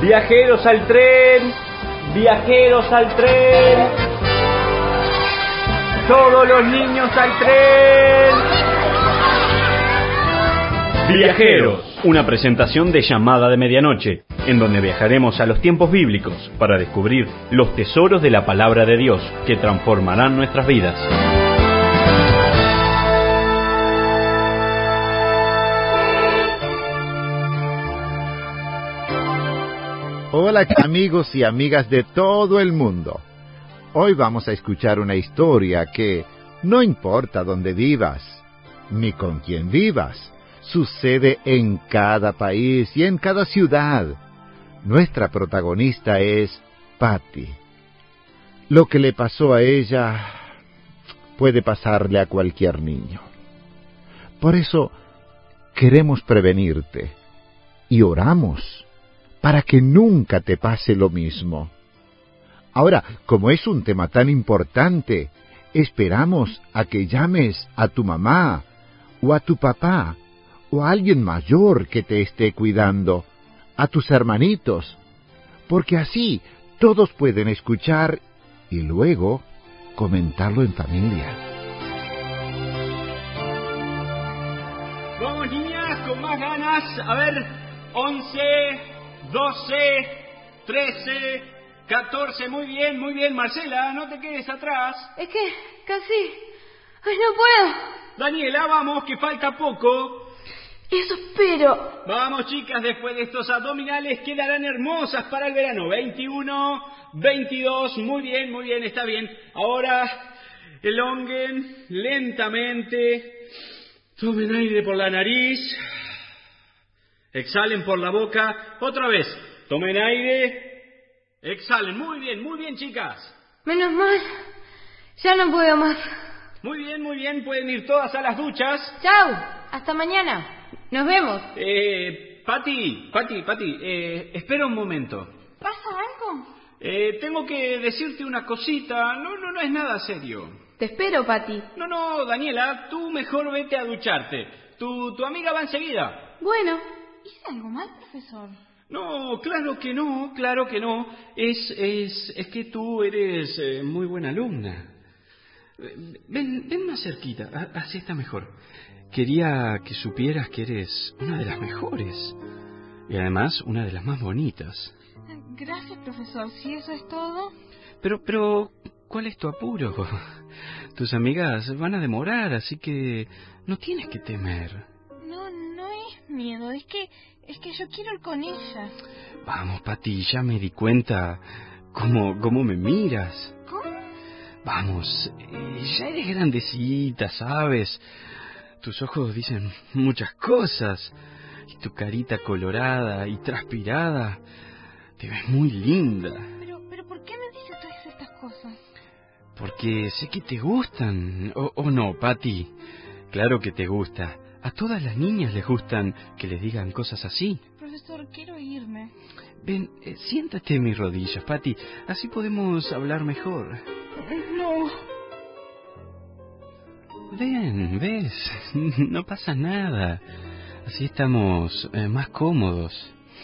Viajeros al tren, viajeros al tren. Todos los niños al tren. Viajeros, una presentación de Llamada de Medianoche, en donde viajaremos a los tiempos bíblicos para descubrir los tesoros de la palabra de Dios que transformarán nuestras vidas. Hola amigos y amigas de todo el mundo. Hoy vamos a escuchar una historia que, no importa dónde vivas, ni con quién vivas, sucede en cada país y en cada ciudad. Nuestra protagonista es Patty. Lo que le pasó a ella puede pasarle a cualquier niño. Por eso queremos prevenirte y oramos para que nunca te pase lo mismo. Ahora, como es un tema tan importante, esperamos a que llames a tu mamá, o a tu papá, o a alguien mayor que te esté cuidando, a tus hermanitos, porque así todos pueden escuchar y luego comentarlo en familia. Vamos, niñas, con más ganas. A ver, 11... 12, 13, 14, muy bien, Marcela, no te quedes atrás. Es que casi... ¡Ay, no puedo! Daniela, vamos, que falta poco. Eso espero. Vamos, chicas, después de estos abdominales quedarán hermosas para el verano. 21, 22, muy bien, está bien. Ahora, elonguen lentamente. Tomen aire por la nariz. Exhalen por la boca. Otra vez. Tomen aire. Exhalen. Muy bien, chicas. Menos mal. Ya no puedo más. Muy bien. Pueden ir todas a las duchas. Chau. Hasta mañana. Nos vemos. Patty. Espera un momento. ¿Pasa algo? Tengo que decirte una cosita. No es nada serio. Te espero, Patty. No, Daniela. Tú mejor vete a ducharte. Tu amiga va enseguida. Bueno. ¿Hice algo mal, profesor? No, claro que no. Es que tú eres muy buena alumna. Ven más cerquita, así está mejor. Quería que supieras que eres una de las mejores. Y además, una de las más bonitas. Gracias, profesor. ¿Si eso es todo? Pero, ¿cuál es tu apuro? Tus amigas van a demorar, así que no tienes que temer. No es miedo, es que yo quiero ir con ellas. Vamos, Patty, ya me di cuenta cómo me miras. ¿Cómo? Vamos, ya eres grandecita, ¿sabes? Tus ojos dicen muchas cosas. Y tu carita colorada y transpirada. Te ves muy linda. Pero ¿por qué me dices todas estas cosas? Porque sé que te gustan. ¿O no, Patty? Claro que te gusta. A todas las niñas les gustan que les digan cosas así. Profesor, quiero irme. Ven, siéntate en mis rodillas, Patty. Así podemos hablar mejor. No. Ven, ves. No pasa nada. Así estamos más cómodos.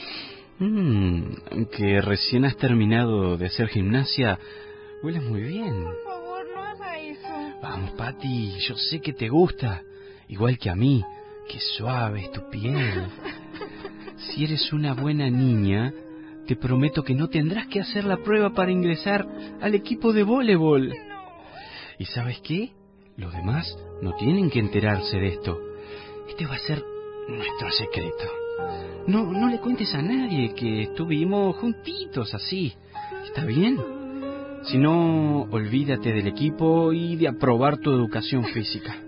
Que recién has terminado de hacer gimnasia. Hueles muy bien. Por favor, no haga eso. Vamos, Patty. Yo sé que te gusta. Igual que a mí, qué suave es tu piel. Si eres una buena niña, te prometo que no tendrás que hacer la prueba para ingresar al equipo de voleibol. No. ¿Y sabes qué? Los demás no tienen que enterarse de esto. Este va a ser nuestro secreto. No le cuentes a nadie que estuvimos juntitos así. ¿Está bien? Si no, olvídate del equipo y de aprobar tu educación física.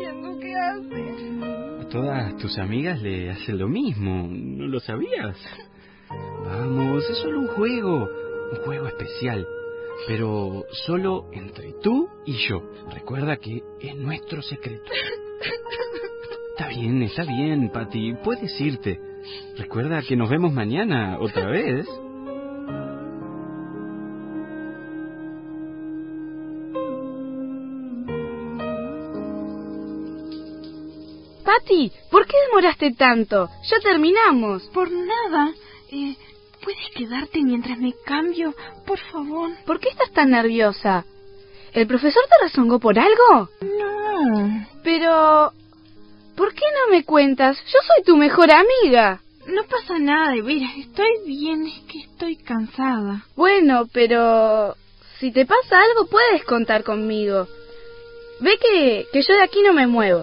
A todas tus amigas le hacen lo mismo, ¿no lo sabías? Vamos, es solo un juego especial, pero solo entre tú y yo. Recuerda que es nuestro secreto. Está bien, Patty, puedes irte. Recuerda que nos vemos mañana otra vez. Patty, ¿por qué demoraste tanto? Ya terminamos. Por nada. ¿puedes quedarte mientras me cambio? Por favor. ¿Por qué estás tan nerviosa? ¿El profesor te rezongó por algo? No. Pero... ¿por qué no me cuentas? Yo soy tu mejor amiga. No pasa nada, de veras. Estoy bien, es que estoy cansada. Bueno, pero... si te pasa algo, puedes contar conmigo. Ve que yo de aquí no me muevo.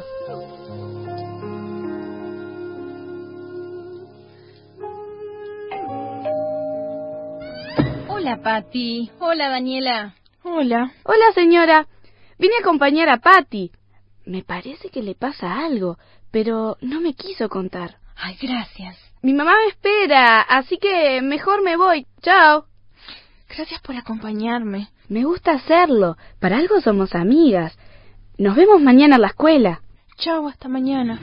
Hola, Pati. Hola, Daniela. Hola. Hola, señora. Vine a acompañar a Patty. Me parece que le pasa algo, pero no me quiso contar. Ay, gracias. Mi mamá me espera, así que mejor me voy. Chao. Gracias por acompañarme. Me gusta hacerlo. Para algo somos amigas. Nos vemos mañana en la escuela. Chao, hasta mañana.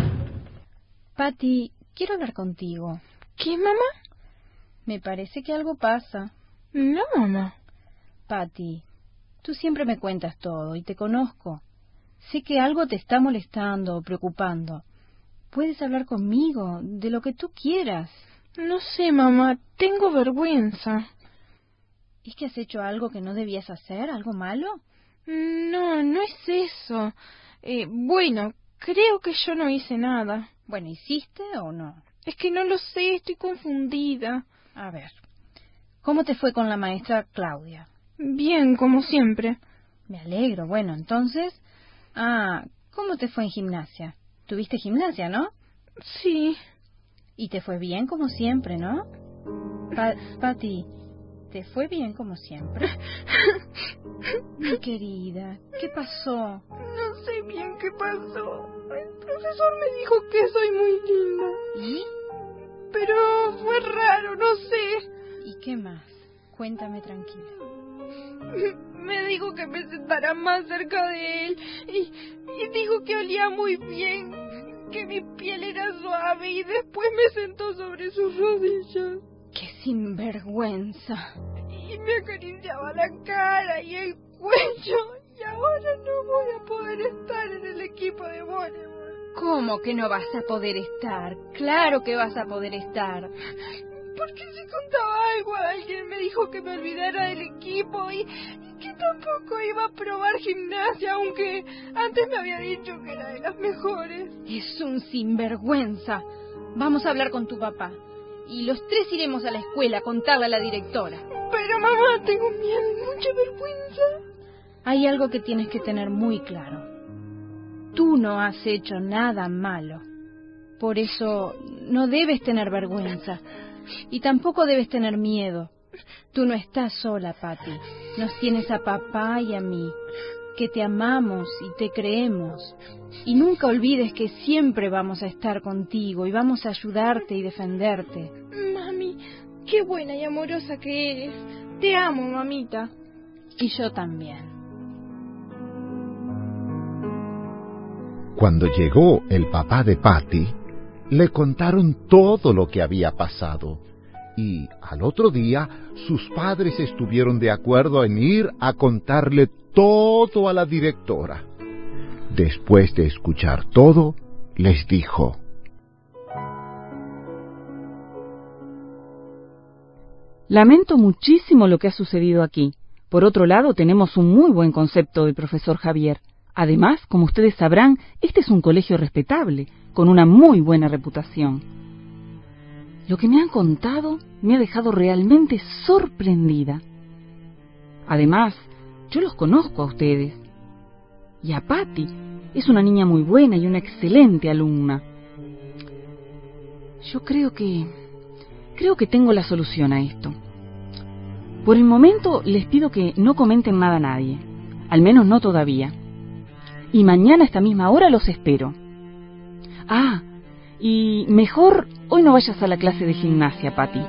Pati, quiero hablar contigo. ¿Qué, mamá? Me parece que algo pasa. No, mamá. Pati, tú siempre me cuentas todo y te conozco. Sé que algo te está molestando o preocupando. Puedes hablar conmigo de lo que tú quieras. No sé, mamá. Tengo vergüenza. ¿Es que has hecho algo que no debías hacer? ¿Algo malo? No, no es eso. Bueno, creo que yo no hice nada. Bueno, ¿hiciste o no? Es que no lo sé, estoy confundida. A ver, ¿cómo te fue con la maestra Claudia? Bien, como siempre. Me alegro. Bueno, entonces... ¿cómo te fue en gimnasia? ¿Tuviste gimnasia, no? Sí. Y te fue bien como siempre, ¿no? Pati, ¿te fue bien como siempre? Mi querida, ¿qué pasó? No sé bien qué pasó. El profesor me dijo que soy muy linda. ¿Y? Pero fue raro, no sé. ¿Y qué más? Cuéntame tranquila. Me dijo que me sentara más cerca de él y dijo que olía muy bien, que mi piel era suave y después me sentó sobre sus rodillas. ¡Qué sinvergüenza! Y me acariciaba la cara y el cuello y ahora no voy a poder estar en el equipo de voleibol. ¿Cómo que no vas a poder estar? Claro que vas a poder estar. Porque si contaba algo a alguien me dijo que me olvidara del equipo y que tampoco iba a probar gimnasia, aunque antes me había dicho que era de las mejores. Es un sinvergüenza. Vamos a hablar con tu papá. Y los tres iremos a la escuela a contarle a la directora. Pero mamá, tengo miedo y mucha vergüenza. Hay algo que tienes que tener muy claro. Tú no has hecho nada malo. Por eso no debes tener vergüenza. Y tampoco debes tener miedo. Tú no estás sola, Pati. Nos tienes a papá y a mí, que te amamos y te creemos. Y nunca olvides que siempre vamos a estar contigo y vamos a ayudarte y defenderte. Mami, qué buena y amorosa que eres. Te amo, mamita. Y yo también. Cuando llegó el papá de Patty, le contaron todo lo que había pasado. Y al otro día, sus padres estuvieron de acuerdo en ir a contarle todo a la directora. Después de escuchar todo, les dijo: Lamento muchísimo lo que ha sucedido aquí. Por otro lado, tenemos un muy buen concepto del profesor Javier. Además, como ustedes sabrán, este es un colegio respetable, con una muy buena reputación. Lo que me han contado me ha dejado realmente sorprendida. Además, yo los conozco a ustedes. Y a Patty, es una niña muy buena y una excelente alumna. Yo creo que tengo la solución a esto. Por el momento les pido que no comenten nada a nadie, al menos no todavía. Y mañana a esta misma hora los espero. Y mejor hoy no vayas a la clase de gimnasia, Patty.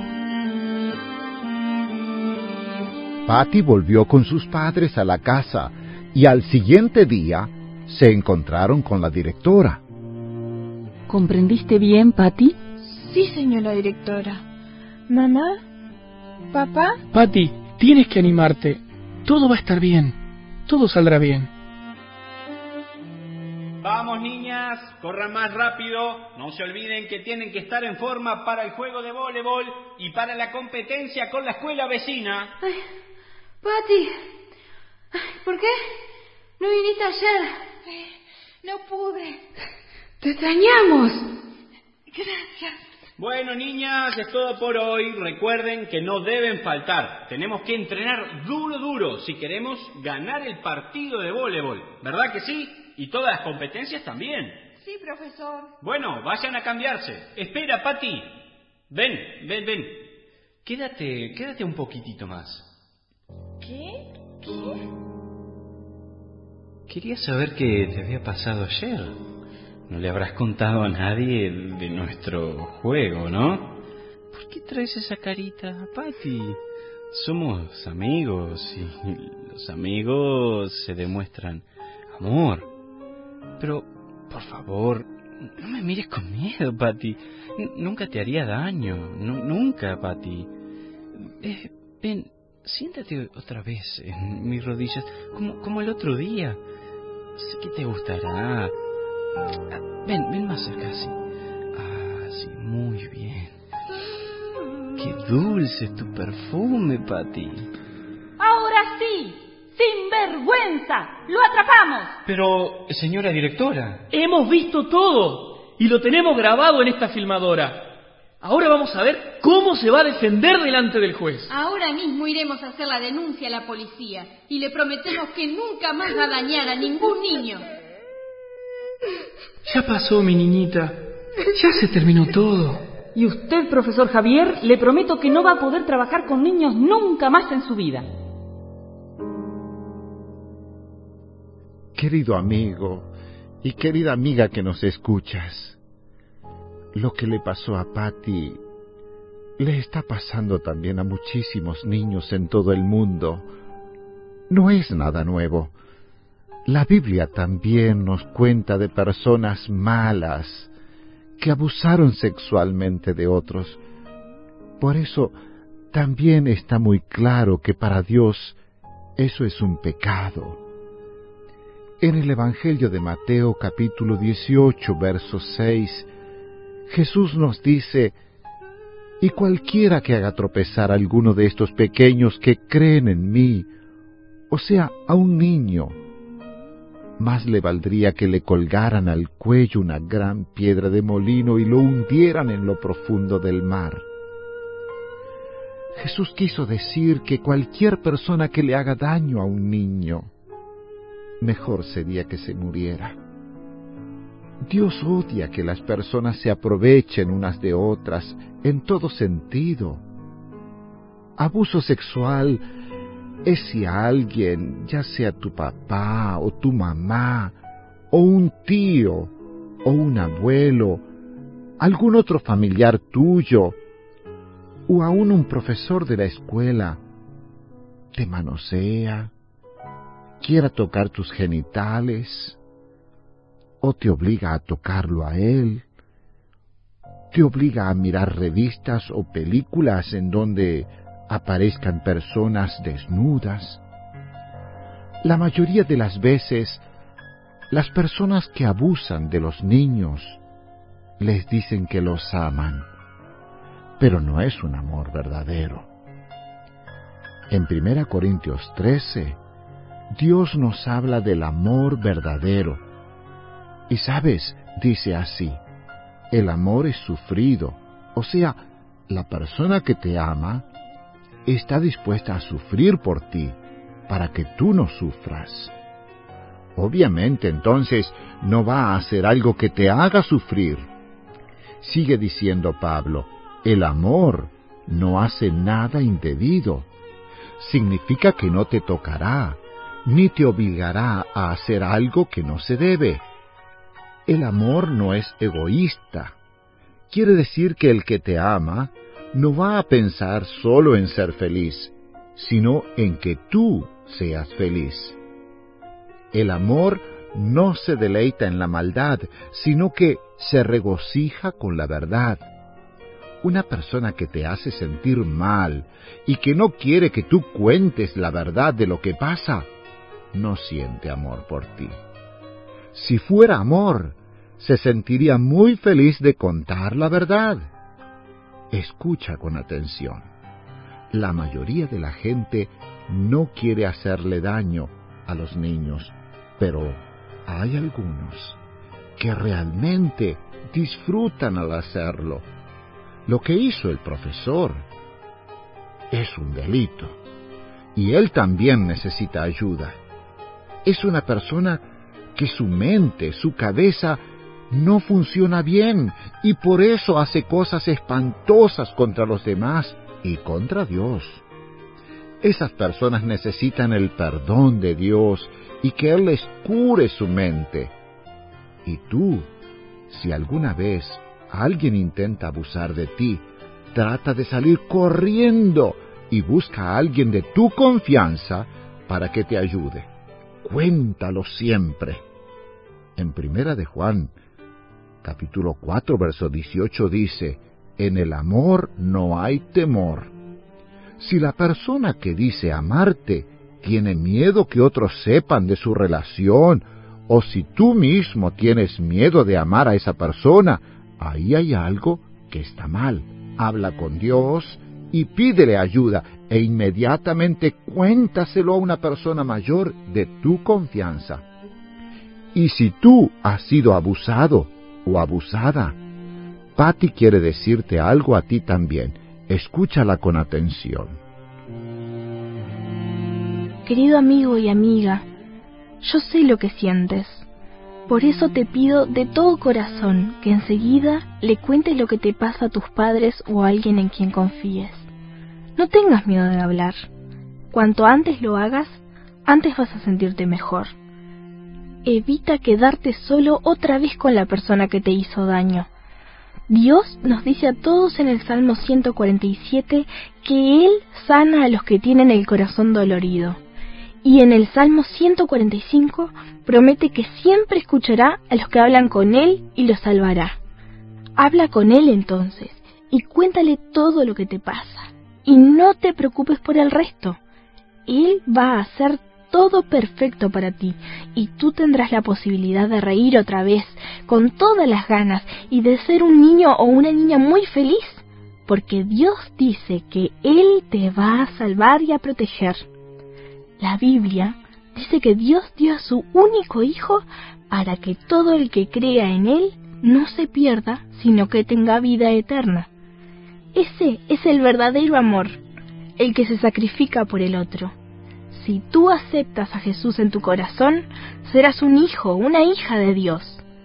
Patty volvió con sus padres a la casa y al siguiente día se encontraron con la directora. ¿Comprendiste bien, Patty? Sí, señora directora. ¿Mamá? ¿Papá? Patty, tienes que animarte. Todo va a estar bien. Todo saldrá bien. Vamos, Vamos, niñas, corran más rápido. No se olviden que tienen que estar en forma para el juego de voleibol y para la competencia con la escuela vecina. Ay, Pati, ¿por qué no viniste ayer? No pude. Te extrañamos. Gracias. Bueno, niñas, es todo por hoy. Recuerden que no deben faltar. Tenemos que entrenar duro si queremos ganar el partido de voleibol. ¿Verdad que sí? Y todas las competencias también. Sí, profesor. Bueno, vayan a cambiarse. Espera, Pati. Ven. Quédate un poquitito más. ¿Qué? Quería saber qué te había pasado ayer. No le habrás contado a nadie de nuestro juego, ¿no? ¿Por qué traes esa carita, Pati? Somos amigos y los amigos se demuestran amor. Pero, por favor, no me mires con miedo, Pati. Nunca te haría daño. Nunca, Pati. Ven, siéntate otra vez en mis rodillas, como el otro día. Sé que te gustará. Ven más cerca, así. Sí, muy bien. Qué dulce es tu perfume, Pati. Ahora sí, sin vergüenza, lo atrapamos. Pero, señora directora. Hemos visto todo y lo tenemos grabado en esta filmadora. Ahora vamos a ver cómo se va a defender delante del juez. Ahora mismo iremos a hacer la denuncia a la policía y le prometemos que nunca más va a dañar a ningún niño. Ya pasó, mi niñita. Ya se terminó todo. Y usted, profesor Javier, le prometo que no va a poder trabajar con niños nunca más en su vida. Querido amigo y querida amiga que nos escuchas, lo que le pasó a Pati le está pasando también a muchísimos niños en todo el mundo. No es nada nuevo. La Biblia también nos cuenta de personas malas que abusaron sexualmente de otros. Por eso también está muy claro que para Dios eso es un pecado. En el Evangelio de Mateo, capítulo 18, verso 6, Jesús nos dice: «Y cualquiera que haga tropezar a alguno de estos pequeños que creen en mí, o sea, a un niño, más le valdría que le colgaran al cuello una gran piedra de molino y lo hundieran en lo profundo del mar». Jesús quiso decir que cualquier persona que le haga daño a un niño, mejor sería que se muriera. Dios odia que las personas se aprovechen unas de otras en todo sentido. Abuso sexual es si alguien, ya sea tu papá o tu mamá, o un tío, o un abuelo, algún otro familiar tuyo, o aún un profesor de la escuela, te manosea, quiera tocar tus genitales, o te obliga a tocarlo a él, te obliga a mirar revistas o películas en donde aparezcan personas desnudas. La mayoría de las veces, las personas que abusan de los niños les dicen que los aman, pero no es un amor verdadero. En 1 Corintios 13, Dios nos habla del amor verdadero. Y sabes, dice así: el amor es sufrido, o sea, la persona que te ama está dispuesta a sufrir por ti, para que tú no sufras. Obviamente, entonces, no va a hacer algo que te haga sufrir. Sigue diciendo Pablo: el amor no hace nada indebido. Significa que no te tocará, ni te obligará a hacer algo que no se debe. El amor no es egoísta. Quiere decir que el que te ama no va a pensar solo en ser feliz, sino en que tú seas feliz. El amor no se deleita en la maldad, sino que se regocija con la verdad. Una persona que te hace sentir mal y que no quiere que tú cuentes la verdad de lo que pasa, no siente amor por ti. Si fuera amor, se sentiría muy feliz de contar la verdad. Escucha con atención. La mayoría de la gente no quiere hacerle daño a los niños, pero hay algunos que realmente disfrutan al hacerlo. Lo que hizo el profesor es un delito, y él también necesita ayuda. Es una persona que su mente, su cabeza, no funciona bien, y por eso hace cosas espantosas contra los demás y contra Dios. Esas personas necesitan el perdón de Dios y que Él les cure su mente. Y tú, si alguna vez alguien intenta abusar de ti, trata de salir corriendo y busca a alguien de tu confianza para que te ayude. Cuéntalo siempre. En 1 de Juan, capítulo 4, verso 18 dice, en el amor no hay temor. Si la persona que dice amarte tiene miedo que otros sepan de su relación, o si tú mismo tienes miedo de amar a esa persona, ahí hay algo que está mal. Habla con Dios y pídele ayuda, e inmediatamente cuéntaselo a una persona mayor de tu confianza. Y si tú has sido abusado o abusada, Patty quiere decirte algo a ti también. Escúchala con atención. Querido amigo y amiga, yo sé lo que sientes. Por eso te pido de todo corazón que enseguida le cuentes lo que te pasa a tus padres o a alguien en quien confíes. No tengas miedo de hablar. Cuanto antes lo hagas, antes vas a sentirte mejor. Evita quedarte solo otra vez con la persona que te hizo daño. Dios nos dice a todos en el Salmo 147 que Él sana a los que tienen el corazón dolorido. Y en el Salmo 145 promete que siempre escuchará a los que hablan con Él y los salvará. Habla con Él entonces y cuéntale todo lo que te pasa. Y no te preocupes por el resto. Él va a hacer todo perfecto para ti y tú tendrás la posibilidad de reír otra vez con todas las ganas y de ser un niño o una niña muy feliz, porque Dios dice que Él te va a salvar y a proteger. La Biblia dice que Dios dio a su único Hijo para que todo el que crea en Él no se pierda, sino que tenga vida eterna. Ese es el verdadero amor, el que se sacrifica por el otro. Si tú aceptas a Jesús en tu corazón, serás un hijo, una hija de Dios.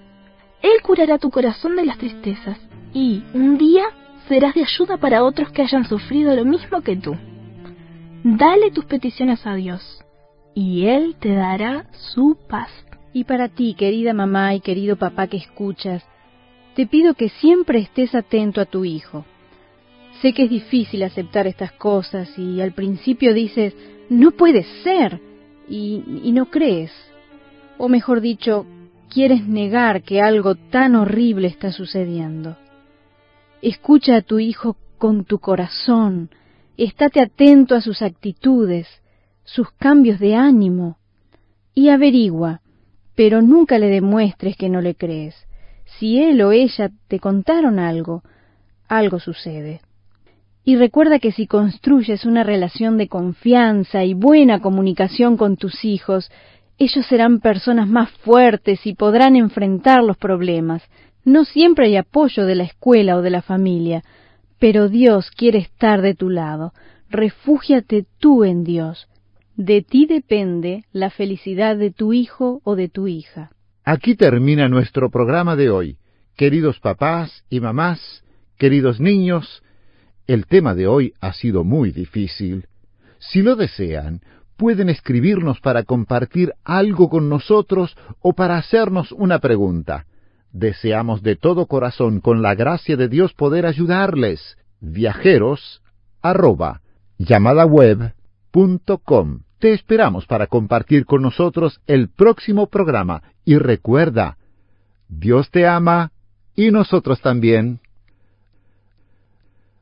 Él curará tu corazón de las tristezas y un día serás de ayuda para otros que hayan sufrido lo mismo que tú. Dale tus peticiones a Dios y Él te dará su paz. Y para ti, querida mamá y querido papá que escuchas, te pido que siempre estés atento a tu hijo. Sé que es difícil aceptar estas cosas y al principio dices, no puede ser, y no crees. O mejor dicho, quieres negar que algo tan horrible está sucediendo. Escucha a tu hijo con tu corazón, estate atento a sus actitudes, sus cambios de ánimo, y averigua, pero nunca le demuestres que no le crees. Si él o ella te contaron algo, algo sucede. Y recuerda que si construyes una relación de confianza y buena comunicación con tus hijos, ellos serán personas más fuertes y podrán enfrentar los problemas. No siempre hay apoyo de la escuela o de la familia, pero Dios quiere estar de tu lado. Refúgiate tú en Dios. De ti depende la felicidad de tu hijo o de tu hija. Aquí termina nuestro programa de hoy. Queridos papás y mamás, queridos niños, el tema de hoy ha sido muy difícil. Si lo desean, pueden escribirnos para compartir algo con nosotros o para hacernos una pregunta. Deseamos de todo corazón, con la gracia de Dios, poder ayudarles. viajeros@llamadaweb.com. Te esperamos para compartir con nosotros el próximo programa. Y recuerda, Dios te ama y nosotros también.